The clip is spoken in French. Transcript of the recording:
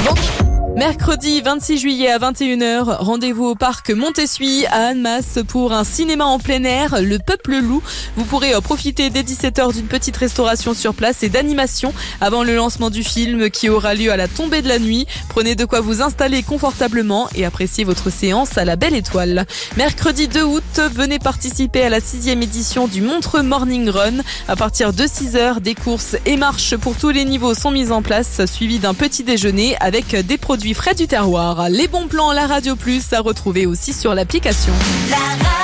Mercredi 26 juillet à 21h, rendez-vous au parc Montessuie à Annemasse pour un cinéma en plein air, Le Peuple Loup. Vous pourrez profiter dès 17h d'une petite restauration sur place et d'animation avant le lancement du film qui aura lieu à la tombée de la nuit. Prenez de quoi vous installer confortablement et appréciez votre séance à la Belle Étoile. Mercredi 2 août, venez participer à la 6e édition du Montreux Morning Run. À partir de 6h, des courses et marches pour tous les niveaux sont mises en place, suivies d'un petit déjeuner avec des produits frais du terroir. Les bons plans, la Radio Plus, à retrouver aussi sur l'application.